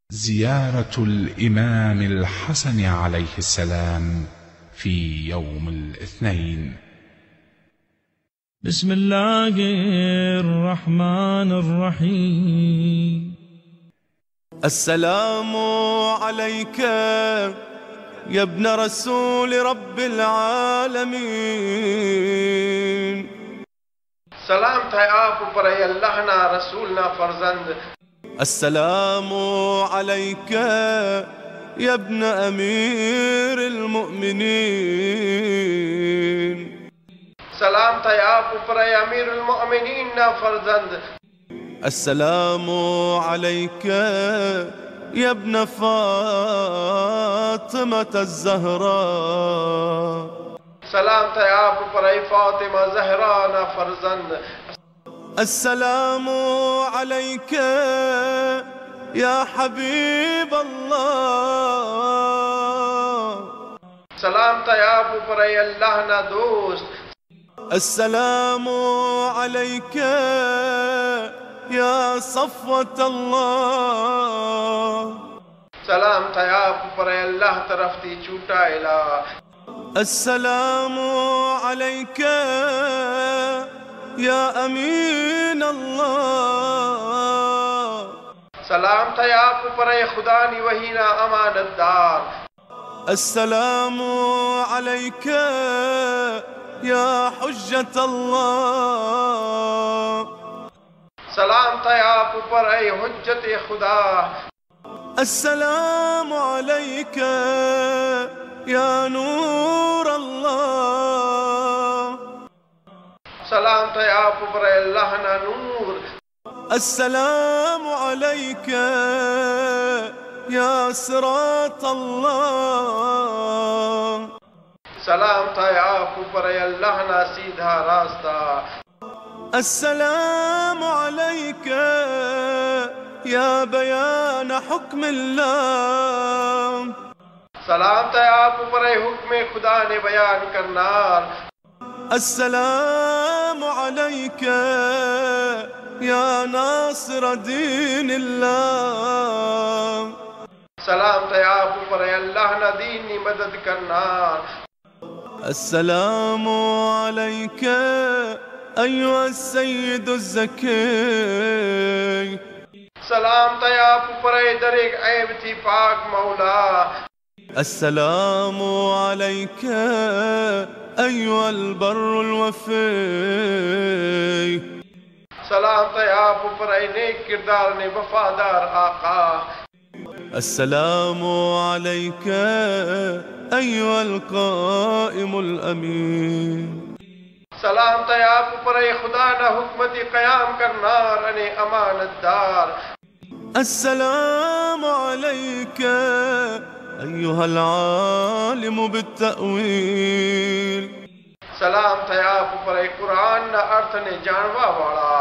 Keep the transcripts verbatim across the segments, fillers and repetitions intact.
زيارة الإمام الحسن عليه السلام في يوم الاثنين. بسم الله الرحمن الرحيم. السلام عليك يا ابن رسول رب العالمين. سلام تھا آپ پر اے اللہ نا رسول نا فرزند. السلام عليك يا ابن أمير المؤمنين. سلام تھا آپ پر اے امیر المؤمنین نا فرزند. السلام عليك يا ابن فاطمة الزهراء. سلام تھا آپ پر اے فاطمہ زہرا نا فرزند. السلام عليك يا حبيب الله. سلام تھا آپ پر اے اللہ نا دوست. السلام عليك يا صفوة الله. سلام تھا آپ پر اے اللہ طرف تی چھوٹا الہ. السلام عليك يا أمين الله. سلام تھا آپ پر اے خدا نی وحی نا امانت دار. السلام عليك يا حجة الله. سلام تھا آپ پر اے حجت خدا. السلام عليك يا نور الله. سلام تھا آپ پر اے اللہ نا نور. السلام عليك يا صراط الله. سلام تھا آپ پر اے اللہ نا سیدھا راستہ. السلام عليك يا بيان حكم الله. سلام تھا آپ پر اے حکم خدا نے بیان کرنار. السلام عليك يا ناصر دين الله. سلام تھا آپ پر اے اللہ نا دین نی مدد کرنار. السلام عليك أيها السيد الزكي. سلام تھا آپ پر اے در ایک عیب تھی پاک مولا. السلام عليك أيها البر الوفي. سلام تھا آپ پر اے نیک کردار نے وفادار آقا. السلام عليك أيها القائم الأمين. سلام تھا آپ پر اے خدا نہ حکمتی قیام کرنار انے امانت دار. السلام عليك أيها العالم بالتأويل. سلام تھا آپ پر اے قرآن نہ ارتھ نے جانوا والا.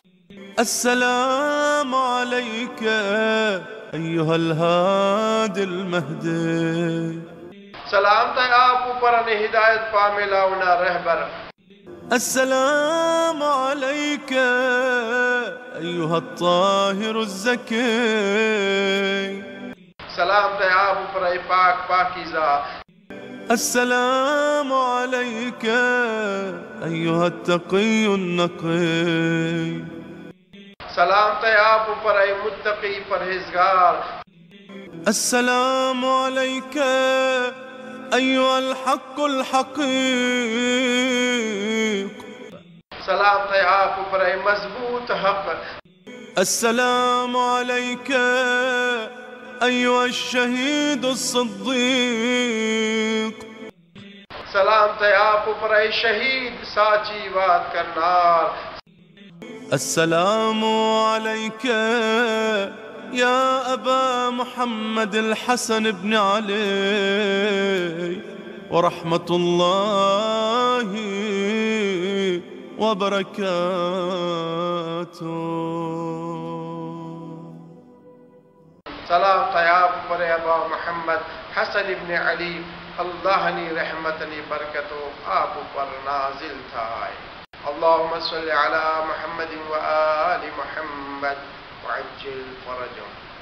السلام عليك أيها الهادي المهدي. سلام تھا آپ پر انے ہدایت پاملا ونا رہبر. السلام عليك أيها الطاهر الزكي. سلام تھا آپ پر اے پاک پاکیزہ. السلام عليك أيها التقي النقي. سلام تھا آپ پر اے متقی پرہیزگار. السلام عليك أيها الحق الحقيق. سلام تھا آپ پر اے مضبوط حق. السلام عليك أيها الشهيد الصديق. سلام تھا آپ پر اے شہید ساچی بات کرنار. السلام عليك يا أبا محمد الحسن بن علي ورحمة الله وبركاته. سلام تھا آپ پر اے ابا محمد حسن ابن علی. اللہ نی رحمت نی برکتو آپ پر نازل تھا. اللهم صل على محمد وآل محمد وعجل فرجهم.